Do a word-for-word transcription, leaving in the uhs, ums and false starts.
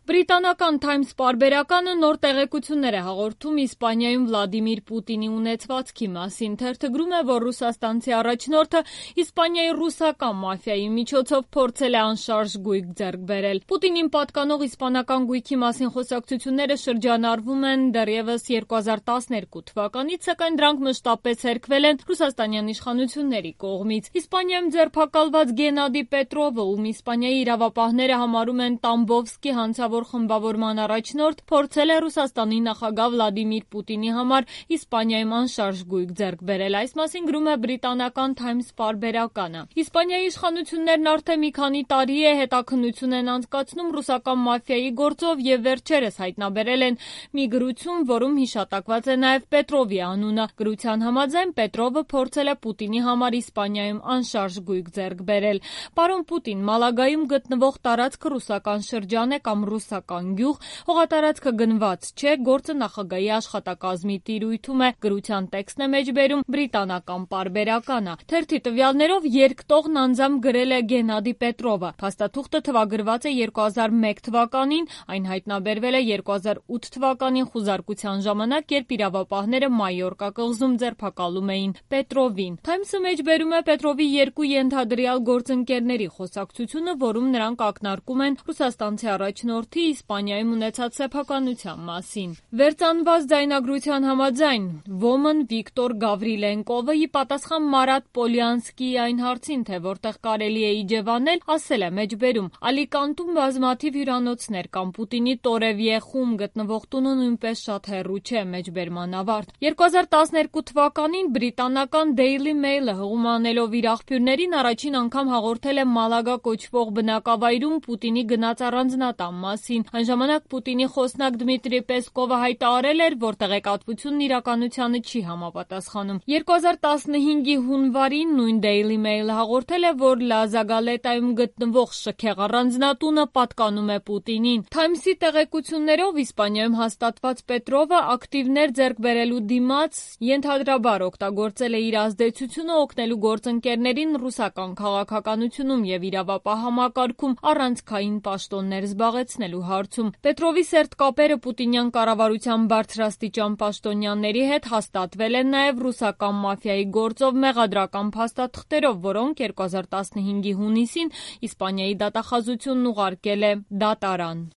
Բրիտանական Times պարբերականը նոր տեղեկություններ է հաղորդում Իսպանիայում Վլադիմիր Պուտինի ունեցվածքի մասին։ Թերթը գրում է, որ ռուսաստանցի առաջնորդը Իսպանիայի ռուսական մաֆիայի միջոցով փորձել է անշարժ գույք ձեռք բերել։ Պուտինին պատկանող իսպանական գույքի մասին խոսակցությունները շրջանառվում են դեռևս երկու հազար տասներկու թվականից, սակայն դրանք մշտապես հերքվել են ռուսաստանյան իշխանությունների կողմից։ Իսպանիայում ձերբակալված Գենադի Պետրովը, ում Իսպանիայի իրավապահները համարում են Տամբովսկի հանցավոր խմբավորման առաջնորդ, փորձել է Ռուսաստանի նախագահ Վլադիմիր Պուտինի համար Իսպանիայում անշարժ գույք ձեռք բերել։ Այս մասին գրում է բրիտանական Times պարբերականը։ Իսպանիայի իշխանություններն արդեն մի քանի տարի է հետաքննություն են անցկացնում ռուսական մաֆիայի գործով եւ վերջերս հայտնաբերել են մի գրություն, որում հիշատակված է նաեւ Պետրովի անունը։ Գրության համաձայն Պետրովը փորձել է Պուտինի համար Իսպանիայում անշարժ գույք ձեռք բերել։ Պարոն Պուտին, Մալագայում գտնվող տարածքը ռուսական շրջան է կամ ռուսական գյուղ, հողատարածքը գնված չէ, գործը նախագահի աշխատակազմի տիրույթում է, գրության տեքստն է մեջբերում բրիտանական պարբերականը։ Թերթի տվյալներով երկտողն անձամբ գրել է Գենադի Պետրովը։ Փաստաթուղթը թվագրված է երկու հազար մեկ թվականին, այն հայտնաբերվել է երկու հազար ութ թվականին խուզարկության ժամանակ, երբ իրավապահները Մայորկա կղզում ձերբակալում էին Պետրովին։ Times-ը մեջբերում է Պետրովի երկու ենթադրյալ գործընկերների խոսակցությունը, որում նրանք ակնարկում են ռուսաստանցի առաջնորդի Իսպանիայում ունեցած սեփականության մասին։ Վերծանված ձայնագրության համաձայն ոմն Վիկտոր Գավրիլենկովը ի պատասխան Մարատ Պոլյանսկիի այն հարցին, թե որտեղ կարելի է իջևանել, ասել է մեջբերում. Ալիկանտում բազմաթիվ հյուրանոցներ կան, Պուտինի Տորևիեխում գտնվող տունը նույնպես շատ հեռու չէ, մեջբերման ավարտ։ երկու հազար տասներկու թվականին բրիտանական Daily Mail-ը հղում անելով իր աղբյուրներին առաջին անգամ հաղորդել է Մալագա կոչվող բնակավայրում Պուտինի գնաց առանձնատան մասին։ Այն ժամանակ Պուտինի խոսնակ Դմիտրի Պեսկովը հայտարարել էր, որ տեղեկատվությունն իրականությանը չի համապատասխանում։ երկու հազար տասնհինգի հունվարին նույն Daily Mail-ը հաղորդել է, որ Լա Զագալետայում գտնվող շքեղ առանձնատունը պատկանում է Պուտինին։ Times-ի տեղեկություններով Իսպանիայում հաստատված Պետրովը ակտիվներ ձեռք բերելու դիմաց ենթադրաբար օգտագործել է իր ազդեցությունը օգնելու գործընկերներին ռուսական քաղաքականությունում եւ իրավապահ համակարգում առանցքային պաշտոններ զբաղեցնելու հարցում։ Պետրովի սերտ կապերը պուտինյան կառավարության բարձրաստիճան պաշտոնյաների հետ հաստատվել են նաև ռուսական մաֆիայի գործով մեղադրական փաստաթղթերով, որոնք երկու հազար տասնհինգի հունիսին Իսպանիայի դատախազությունն ուղարկել է դատարան։